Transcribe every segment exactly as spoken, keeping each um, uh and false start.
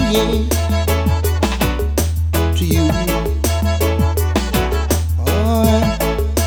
yeah, to you. Oh,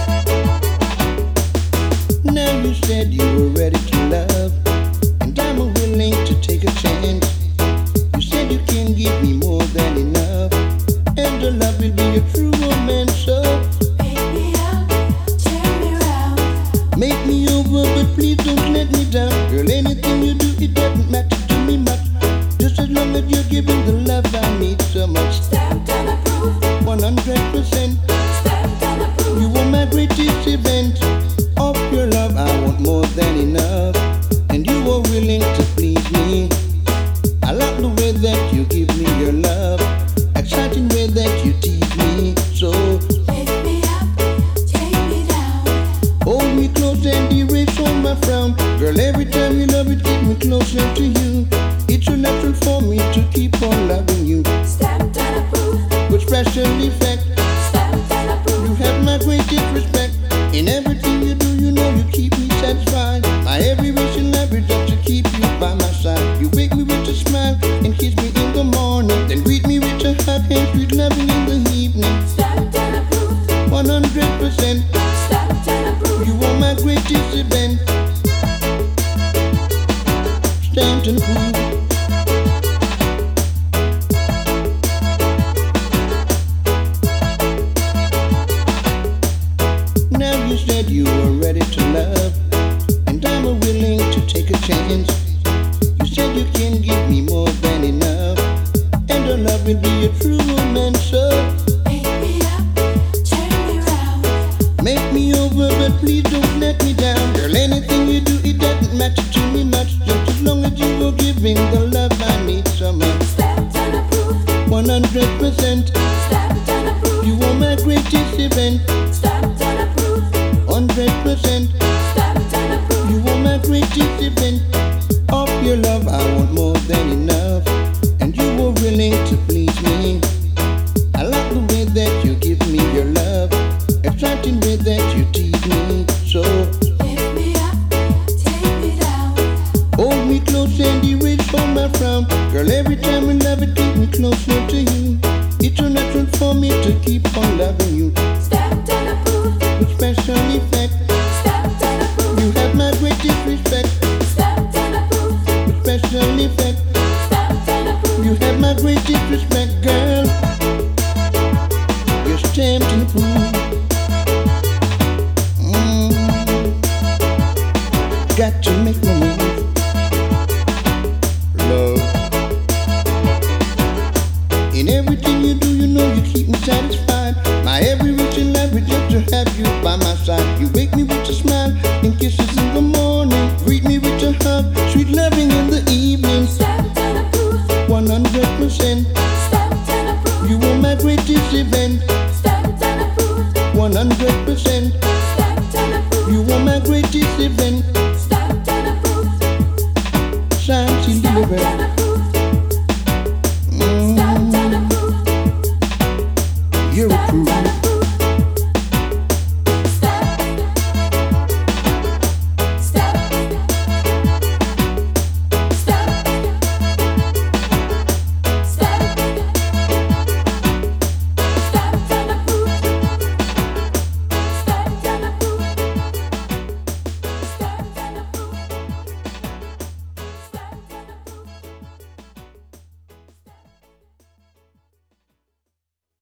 now you said you were ready to love, and I'm willing to take a chance. You said you can give me more than enough, and the love will be a true romance. So Pick me up, turn me round. make me over, but please don't let me down. Girl, anything you do, it doesn't matter to me much. Just as long as you're giving the love I need so much. Stamped and approved, one hundred percent. stamped and approved. You are my greatest event. Of your love, I want more than enough. And you are willing to please me. I like the way that you give me your love. Exciting way that you tease me. So Lift me up, take me down. hold me close and erase all my frown. Girl, every time you love it, keep me closer to you. It's so natural for me to keep on loving you. Stamped and approved, With special effect, stamped and approved. you have my greatest respect. In everything you do, you know you keep me satisfied. My every wish in life is just to keep you by my side. You wake me with a smile and kiss me in the morning, then greet me with a hug and sweet loving in the evening. Stamped and approved, one hundred percent. stamped and approved. You are my greatest event. Stamped and approved. Now you said you were ready to love, and I'm willing to take a chance. You said you can give me more than enough, and our love will be a true romance. So Pick me up, turn me round. make me over, but please don't let me down. Girl, anything you do, it doesn't matter to me much. Just as long as you are giving the love I need so much. Stamped and approved, one hundred percent. stamped and approved. You are my greatest event. Stamped and approved, one hundred percent. stamped and approved. You are my greatest event. Of your love, I want more than enough, and you were willing to please me. I like the way that you give me your love, exciting way that you tease me. So Lift me up, take me down. hold me close and erase all my frown. Girl, every time we love it, keep me closer to you. It's so natural for me to keep on loving you. Stamped and approved, With special effect, stamped and approved. you have my greatest respect. Stamped and approved, With special effect, stamped and approved. you have my greatest respect, girl. You're stamped and approved. Mm. Got to make my move, love. In everything you do, you know you keep me satisfied. My every wish in life is just to have you by my side. You wake me with a smile and kisses in the morning, greet me with a hug, sweet loving in